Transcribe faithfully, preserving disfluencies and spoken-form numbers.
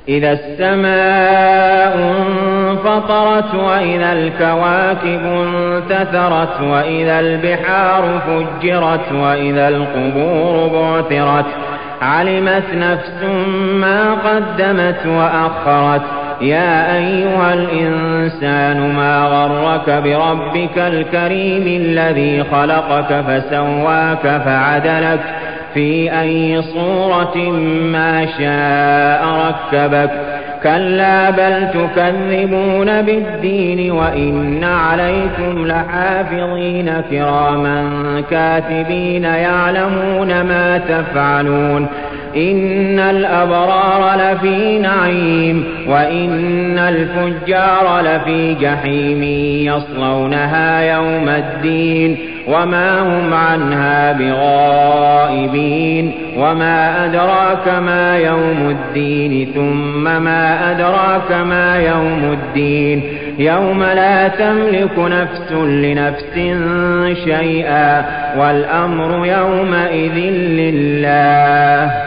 إِذَا السَّمَاءُ انفَطَرَتْ وَإِذَا الْكَوَاكِبُ انتَثَرَتْ وَإِذَا الْبِحَارُ فُجِّرَتْ وَإِذَا الْقُبُورُ بُعْثِرَتْ عَلِمَتْ نَفْسٌ مَّا قَدَّمَتْ وَأَخَّرَتْ يَا أَيُّهَا الْإِنسَانُ مَا غَرَّكَ بِرَبِّكَ الْكَرِيمِ الَّذِي خَلَقَكَ فَسَوَّاكَ فَعَدَلَكَ فِي أَيِّ صُورَةٍ مَّا شَاءَ رَكَّبَكَ كَلَّا بَلْ تُكَذِّبُونَ بِالدِّينِ وَإِنَّ عَلَيْكُمْ لَحَافِظِينَ كِرَامًا كَاتِبِينَ يَعْلَمُونَ مَا تَفْعَلُونَ إِنَّ الْأَبْرَارَ لَفِي نَعِيمٍ وَإِنَّ الْفُجَّارَ لَفِي جَحِيمٍ يَصْلَوْنَهَا يَوْمَ الدِّينِ وَمَا هُمْ عَنْهَا بِغَائِبِينَ وَمَا أَدْرَاكَ مَا يَوْمُ الدِّينِ ثُمَّ مَا أَدْرَاكَ مَا يَوْمُ الدِّينِ يَوْمَ لَا تَمْلِكُ نَفْسٌ لِّنَفْسٍ شَيْئًا وَالْأَمْرُ يَوْمَئِذٍ لِّلَّهِ